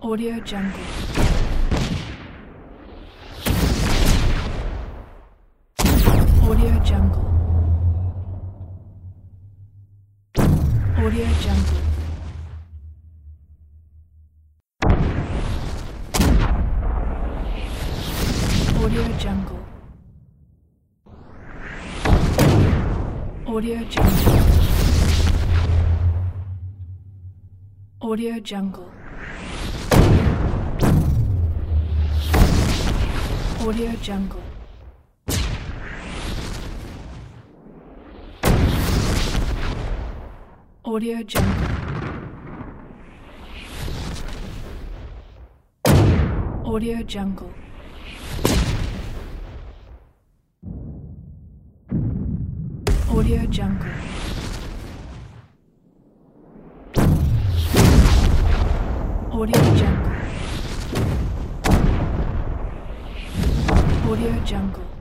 Audio Jungle. Audio Jungle. Audio Jungle. Audio Jungle. Audio Jungle. Audio Jungle. Audio Jungle. Audio Jungle. Audio Jungle. Audio Jungle. Audio Jungle. Audio Jungle.